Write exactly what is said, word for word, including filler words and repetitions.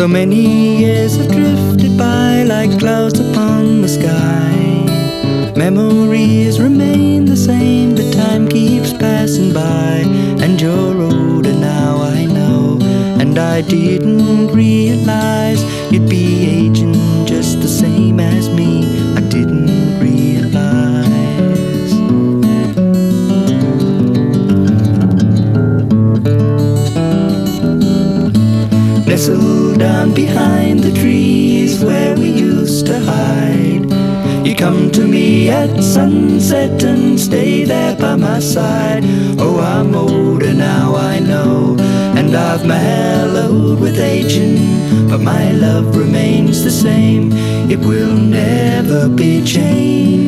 So many years have drifted by like clouds upon the sky. Memories remain the same, but time keeps passing by. And you're older now, I know, and I didn't realize you'd be aging just the same as me. I didn't realize. Nestled down behind the trees where we used to hide, you come to me at sunset and stay there by my side. Oh, I'm older now, I know, and I've mellowed with aging, but my love remains the same. It will never be changed.